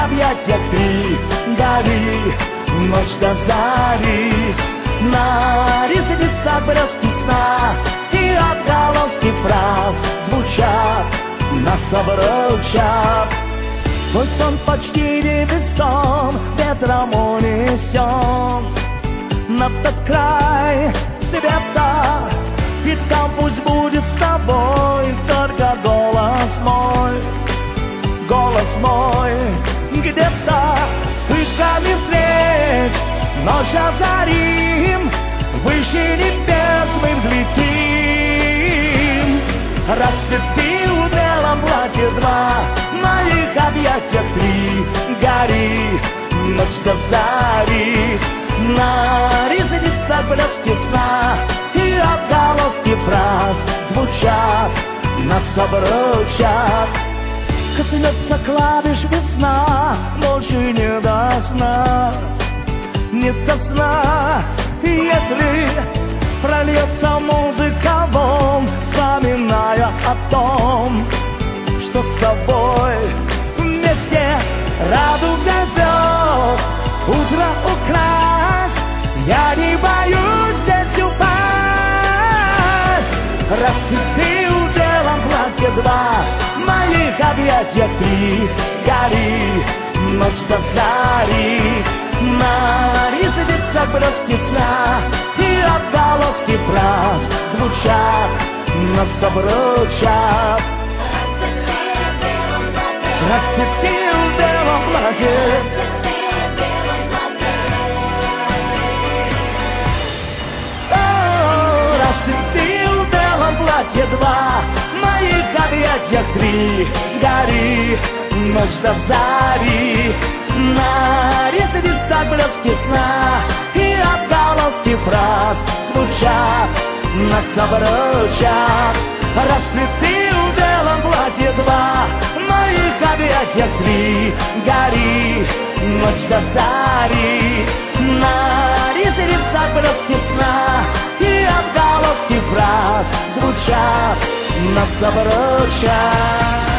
объятиях ты гори, ночь до зари. На ресницах блески сна и отголоски фраз звучат, нас обручат. Мой сон почти невесом, ветром унесен на тот край света, и там пусть будет с тобой только голос мой где-то вспышками встреч. Ночь озарим, выше небес мы взлетим. Расцветил в белом платье два, в моих объятиях три. Гори, ночь до зари. На ресницах блески сна и отголоски фраз звучат, нас обручат. Коснется клавиш весна, ночи не до сна, не до сна. Если прольется музыка вон, вспоминая о том, что с тобой вместе радуга звезд утро украсть, я не боюсь здесь упасть. Расцветил в белом платье два, в моих объятиях три. Гори, ночь до зари. На ресницах блески сна и отголоски фраз звучат, нас обручат. Расцветил в белом платье, расцветил в белом платье два, в моих объятиях три. Гори, ночь до зари. На ресницах блески сна и отголоски фраз звучат, нас обручат. Расцветил в белом платье два, в моих объятиях три. Гори, ночь до зари. На ресницах блески сна и отголоски фраз звучат, нас обручат.